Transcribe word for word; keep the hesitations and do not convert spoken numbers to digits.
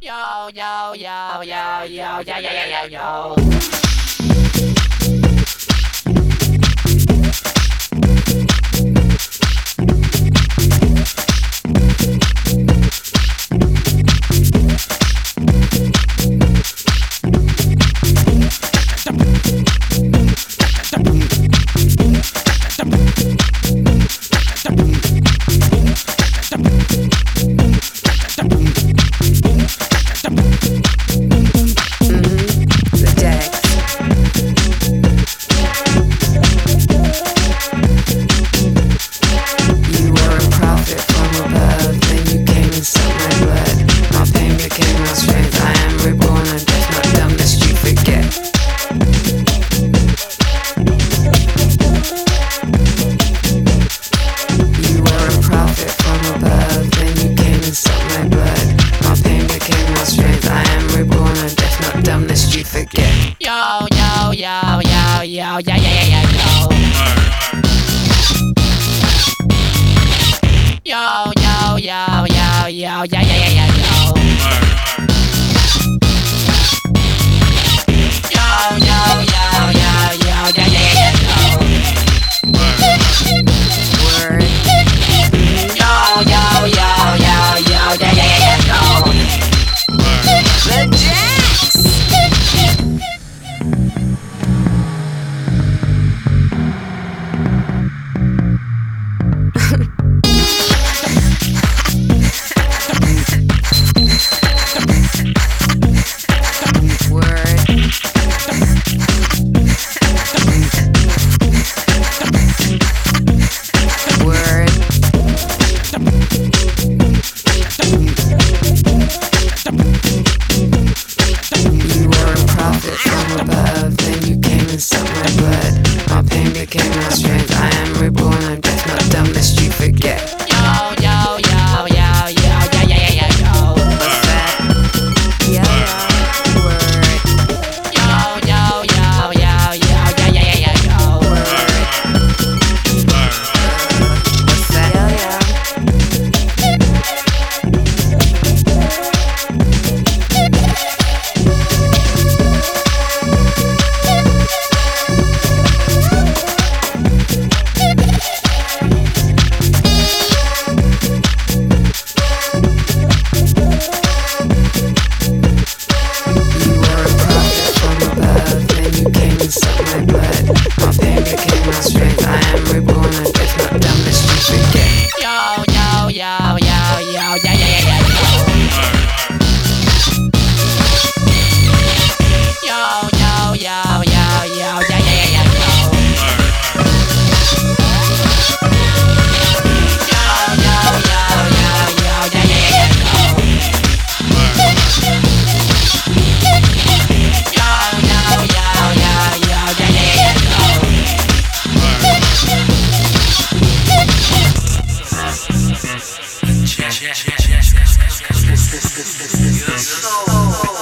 Yo, yo, yo, yo, yo, yo, yo, yo, yo, yo. Yo, yo, yo, yo, yo, yo, yo, yo, yo. Yo, yo, yo, yo, yo, yo, yo, yo, yo, yo. Yo, yo, yo, yo, yo, yo, yo, yo, yo. Word. Yo, yo, yo, yo, yo, yo, yo, yo, yo. The Jacks. Became my strength. I am reborn. I'm deaf, not dumb, lest you forget. Yo, yo, yo, yo, yo, yo, yo, yo, yo, yo. What's that? Yeah, yeah. Word. Yo, yo, yo, yo, yo, yo, yo, yo, yo, yo. Word. What's that? Yeah, yeah. Yeah, yeah, yeah, yeah, yeah, yeah, yeah, yeah, yeah, yeah, yeah, yeah, yeah, yeah, yeah,